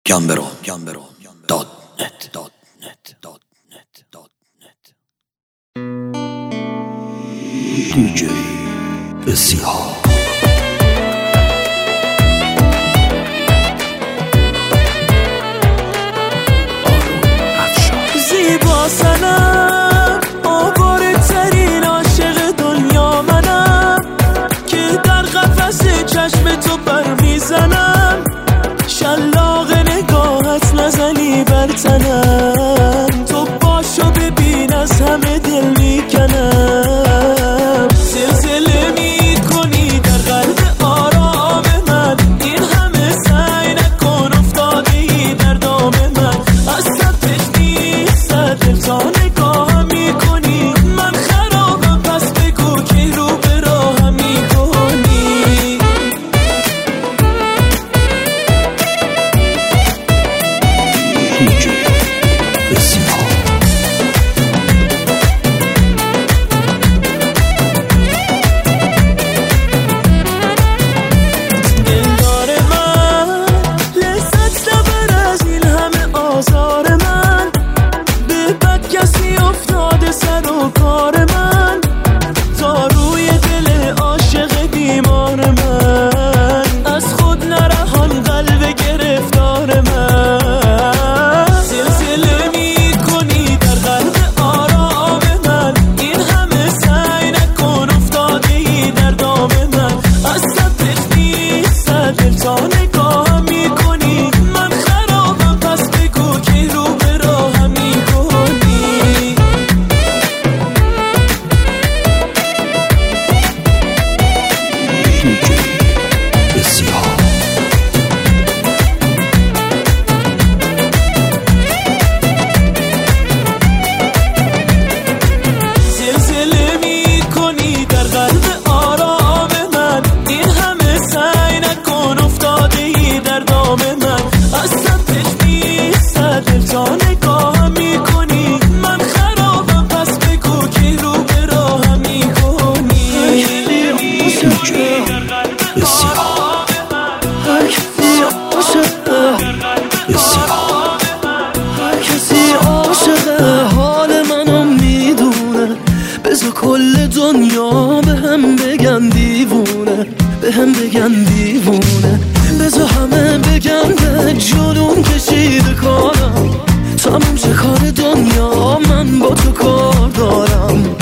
DJ بسیار زیبا سنم آواره ترین عاشق دنیا منم که در قفس چشم تو بر میزنم شلاق نگاهت نزنی بر تنم تو باشو ببین از همه دل میکنم زلزله میکنی در قلب آرام من این همه سعی نکن افتادی در دام من از سبتش نیست دل تا نگاه میکنی من خرابم پس بگو که رو به راه میکنی کل دنیا بهم بگن دیوونه بذار همه بگن به جلوم کشیده کارم تموم چه کار دنیا من با تو کار دارم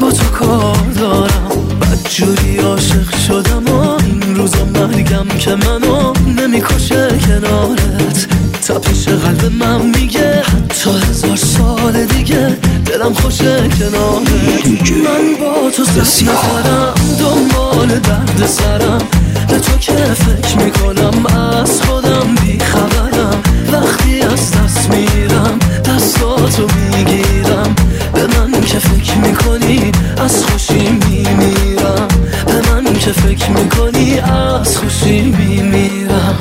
بدجوری عاشق شدم و این روزا مرگم که منو نمیکشه کنارت تپش قلب من میگه حتی 1000 سال دیگه دلم خوشه کنارت من با تو صد نفرم دنبال درد سرم به تو که فکر میکنم از خودم بیخبرم وقتی از دست میرم دستاتو میگیرم به من که فکر میکنی از خوشی میمیرم به من که فکر میکنی از خوشی میمیرم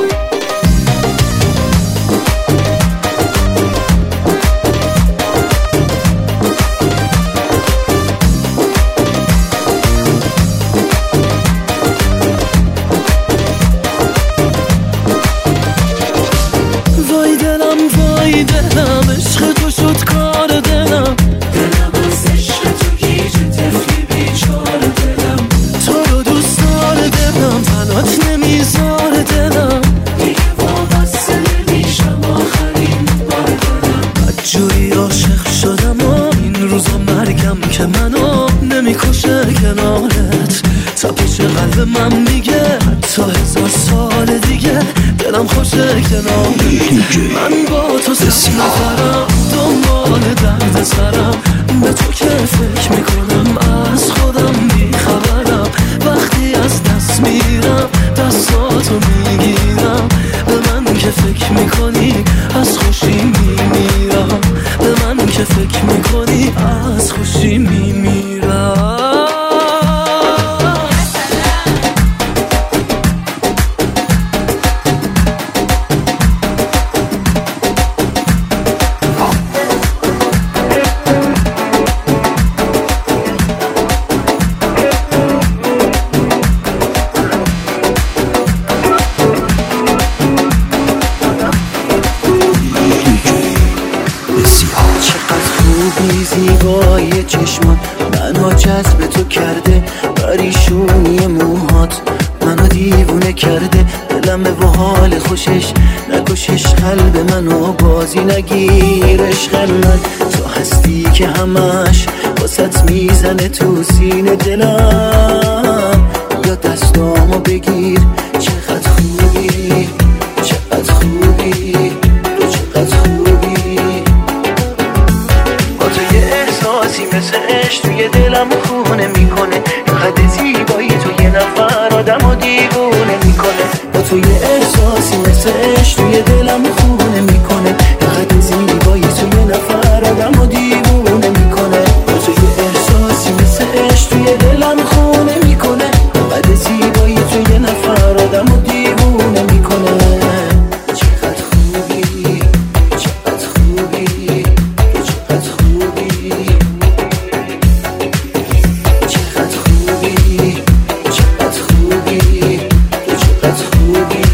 وای دلم عشق تو شد کار دلم از عشق تو گیج طفلی بیچار دلم تو رو دوست دار دلم تنات نمیذار دلم دیگه وابسته نمیشم آخرین بار دلم بدجوری عاشق شدم و این روزا مرگم که منو نمیکشه کنارت تپش قلب من میگه حتی 1000 سال دیگه دلم خوشه کنارت من با تو صد نفرم دنبال درد سرم به تو که فکر میکنم از خودم بیخبرم وقتی از دست میرم دستاتو میگیرم به من که فکر میکنی از خوشی میمیرم به من که فکر میکنی از خوشی میمیرم جذب تو کرده، پریشونی موهات منو دیوونه کرده. دلم به حال خوشش نکشش، قلب منو بازی نگیر. عشق من تو هستی که همش واسط میزنه تو سینه دلم. یا دستامو بگیر، چقدر خوبی چقدر خوبی تو، چقدر خوبی. با تو یه احساسی مثل عشق توی دلم خونه میکنه. اینقدر زیبایی تو یه نفر آدمو دیوونه میکنه. با تو یه احساسی مثل عشق توی دلم خونه میکنه. اینقدر زیبایی تو یه نفر آدمو دیوونه میکنه. با تو یه احساسی مثل عشق توی دلم خونه میکنه. اینقدر زیبایی تو یه نفر آدمو دیوونه میکنه. چقدر خوبی چقدر خوبی تو، چقدر خوبی چقدر خوبی چقدر خوبی تو، چقدر خوبی.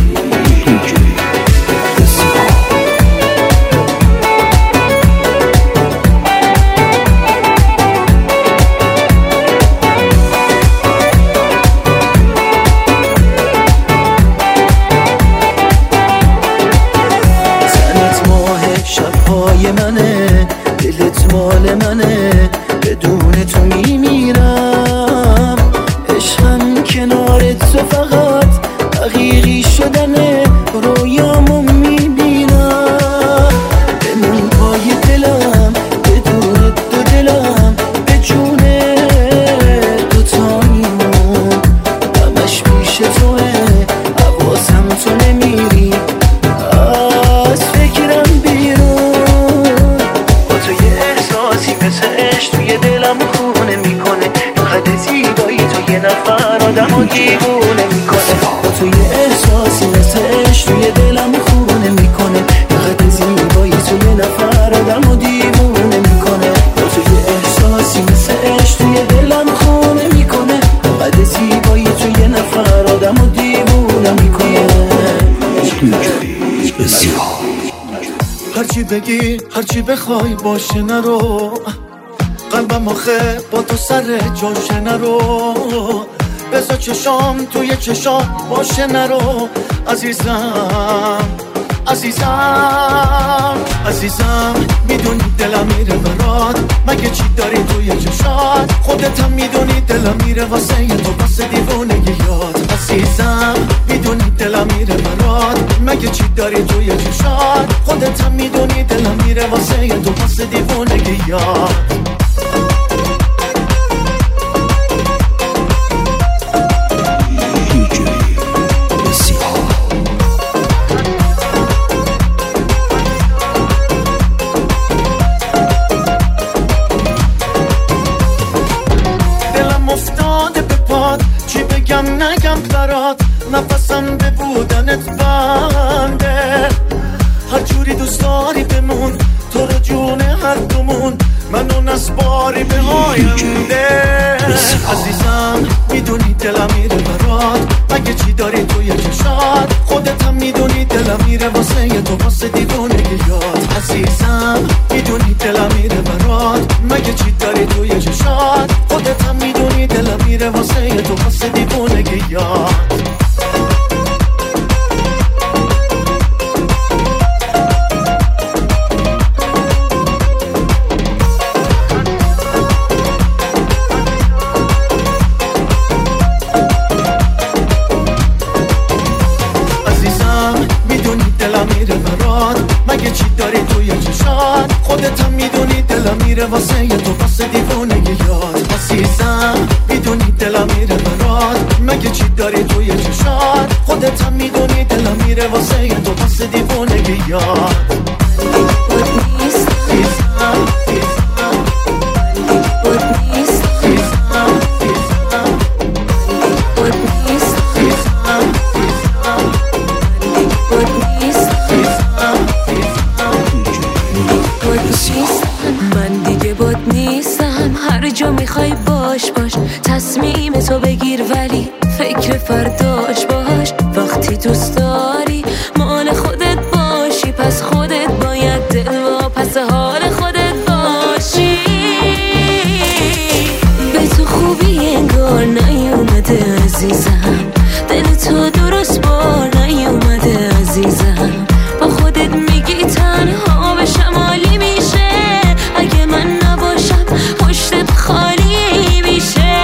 شبهای منه، دلت مال منه، بدون تو میمیرم. عشقم کنارت تو فقط حقیقی شدنه، رویامو میبینم. بمون پای دلم بدون دو دلم، به جونه دوتاییمون همش پیش توه. حواسم تو نمیری از فکرم بیرون. با تو یه احساسی مثل عشق توی دلم خونه میکنه. اینقدر زیبایی تو یه نفر آدمو دیوونه میکنه. با تو یه احساسی مثل عشق توی دلم خونه میکنه. اینقدر زیبایی تو یه نفر آدمو دیوونه میکنه. با تو یه احساسی مثل عشق توی دلم خونه میکنه. اینقدر زیبایی تو یه نفر آدمو دیوونه میکنه. هرچی بگی هرچی بخوای باشه نرو، قلبم آخه با تو سر جاشه نرو. بذار چشام توی چشام باشه نرو. عزیزم عزیزم عزیزم، میدونی دلم میره برات، مگه چی داری توی چشات؟ خودت هم میدونی دلم میره واسه تو، واسه دیوونگی یاد. عزیزم میدونی دلم میره برات، مگه چی داری توی چشات؟ خودت هم میدونی دلم میره واسه تو، واسه دیوونگی یاد. نگم برات، نفسم به بودنت بنده. هر جوری دوست داری بمون، تو رو جون هر دومون، منو نسپاری به آینده. عزیزم میدونی دلم میره برات، مگه چی داری توی چشات؟ خودت هم میدونی دلم میره واسه تو، واسه دیوونگی یاد. عزیزم میدونی دلم میره برات، مگه چی داری توی چشات؟ خودت هم میدونی دلم میره واسه تو، واسه دیوونگی یاد. میره برات، مگه چی داری توی چشات؟ خودت هم میدونی دلم میره واسه تو، واسه دیوونگی یاد. عزیزم میدونی دلم میره برات، مگه چی داری توی چشات؟ خودت هم میدونی دلم میره واسه تو، واسه دیوونگی یاد. میخوای باش تصمیم تو بگیر، ولی فکر فرداش باش. وقتی دوست داری مال خودت باشی، پس خودت نباشم. با خودت میگی تنها به شمالی میشه، اگه من نباشم پشتت خالی میشه.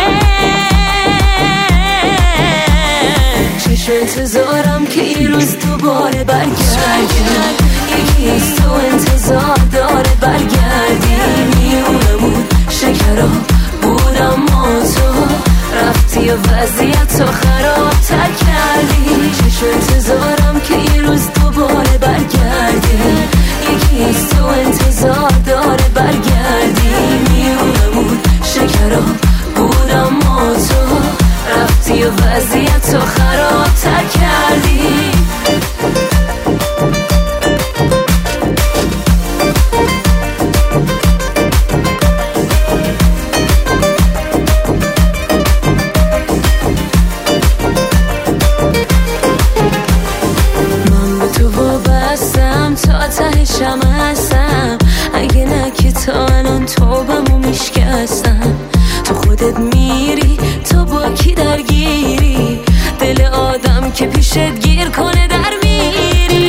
چشم انتظارم که این روز دوباره برگردی، یکی از تو انتظار داره برگردی. میونمون شکرا بود اما تو رفتی و وضعیت تو خرابتر کردی. چشم انتظارم که این روز دوباره برگردی، یکی از تو انتظار داره برگردی. میونمون شکرا بود اما تو رفتی و وضعیت تو خرابتر کردی. تا تهشم هستم، اگه نه که تا الان توبمو میشکستم. تو خودت میری تو با کی درگیری، دل آدم که پیشت گیر کنه در میری.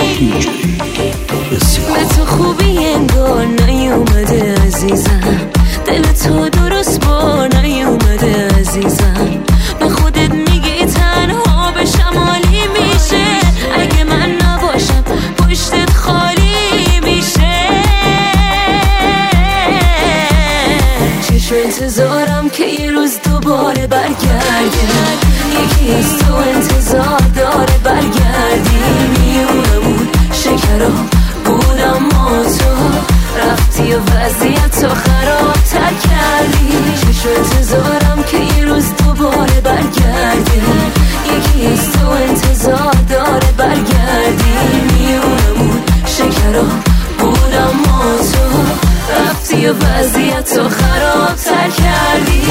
به تو خوبی انگار نیومده عزیزم، دل تو درست با نیومده عزیزم. به خودت میگی تنها به شمالی میشه، اگه من نباشم پشتت خالی میشه. چشم انتظارم که یه روز دوباره برگردی، یکی از تو انتظار داره برگردی. میونمون شکرا بود اما تو رفتی و وضعیت تو خرابتر کردی. چشم انتظارم که یه روز دوباره برگردی، یکی از تو انتظار داره برگردی. میونمون شکرا بود اما تو رفتی و وضعیت تو خرابتر کردی.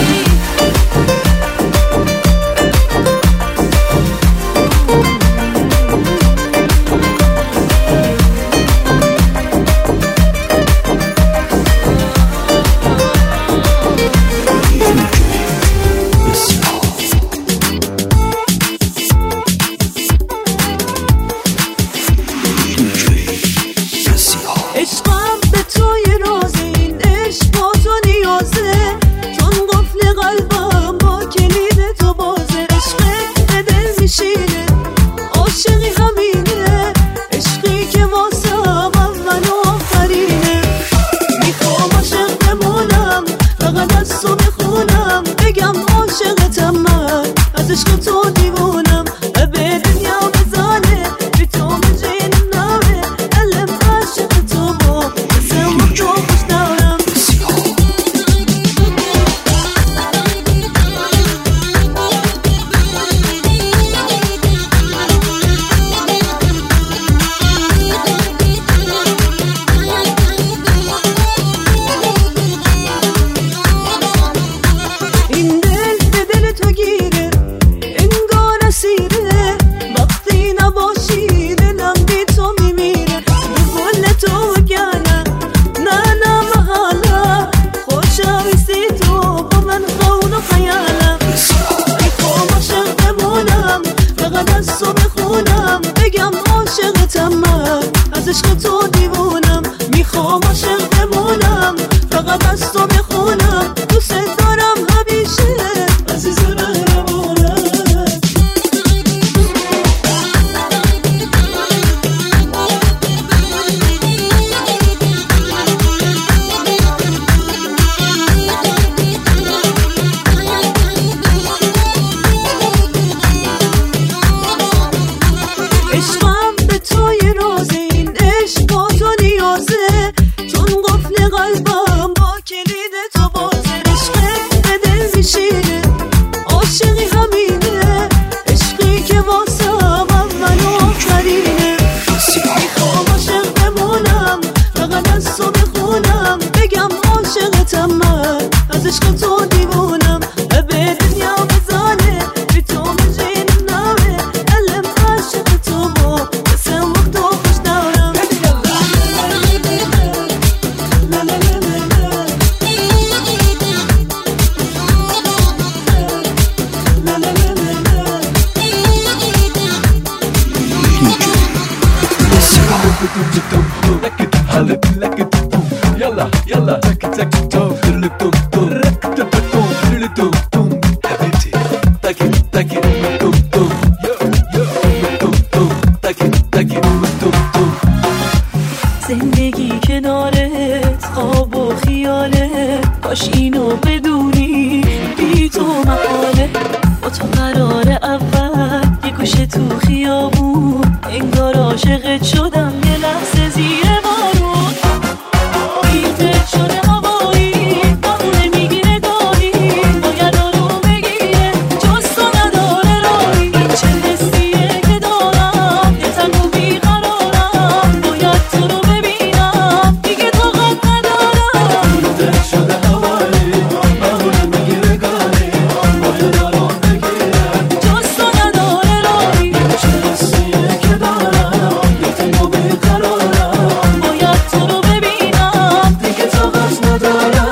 عشق تو دیوونم، میخوام عاشق بمونم، فقط از تو بخونم، دوست دارم همیشه عزیز قهرمانم. عشقم به تو یه رازه، این عشق با تو نیازه، چون قفل قلبم با کلید يلا يلا تك تك توم توم توم توم توم حبيبتي تك تك توم توم توم توم تك تك توم توم زندگی کنارت خواب و خیاله کاش اینو بدونی بی تو محاله با تو قرار اول یه گوشه تو خیابون انگار عاشقت شدم یه لحظه زیر بارون بیتت شده هوایی بامونه میگیره گاهی باید آروم بگیره جز تو نداره راهی این چه حسیه که دارم یه تنگ و بیقرارم باید تو رو ببینم دیگه طاقت ندارم بیتت شده هوایی بامونه میگیره گاهی باید آروم بگیره جز تو نداره راهی این چه حسیه که دارم یه تنگ و بیقرارم باید تو رو ببینم دیگه طاقت ندارم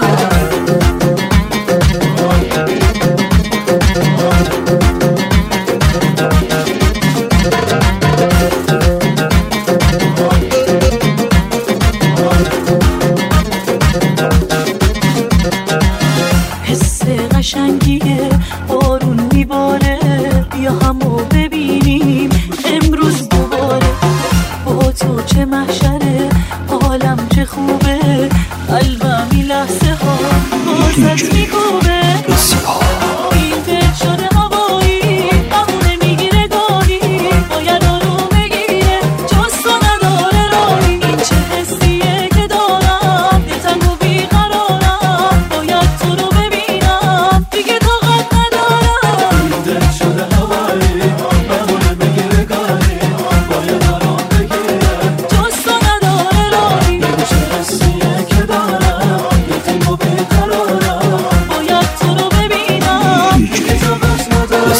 حس قشنگیه بارون میباره بیا همو ببینیم امروز دوباره با تو چه محشره حالم چه خوبه قلبم این لحظه ها بازت میکوبه بیتت شده هوایی بمونه میگیره گاهی باید آروم بگیره جز تو نداره راهی این چه حسیه که دارم یه تنگ و بیقرارم باید تو رو ببینم دیگه طاقت ندارم بیتت شده هوایی بمونه میگیره گاهی باید آروم بگیره جز تو نداره راهی این چه حسیه که دارم یه تنگ و بیقرارم باید تو رو ببینم دیگه طاقت ندارم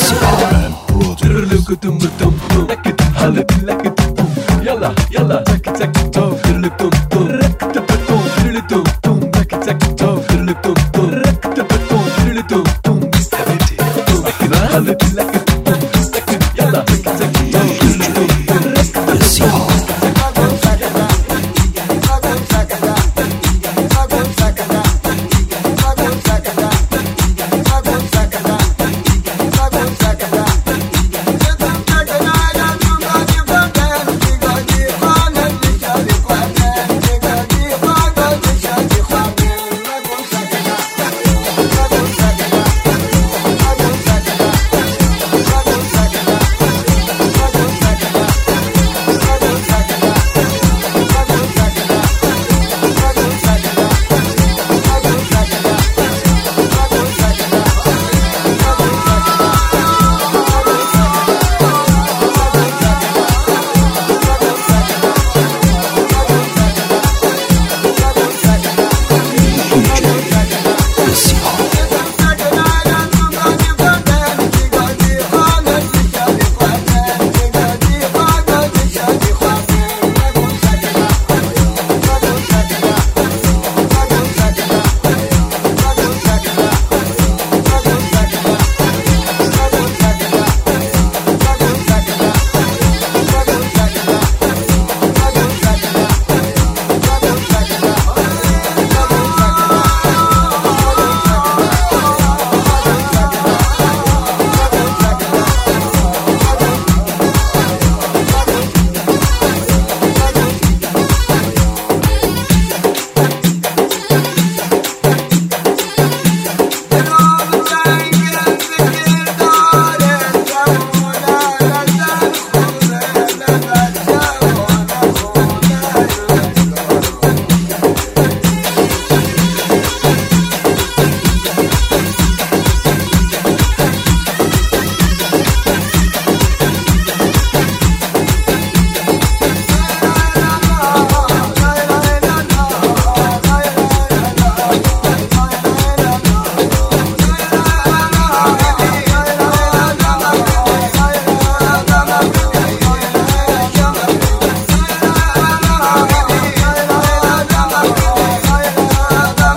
يلا يلا تك تك توم توم توم توم توم تك تك توم توم توم توم حبيبتي يلا تك تك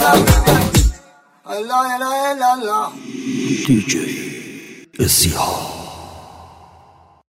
DJ SCR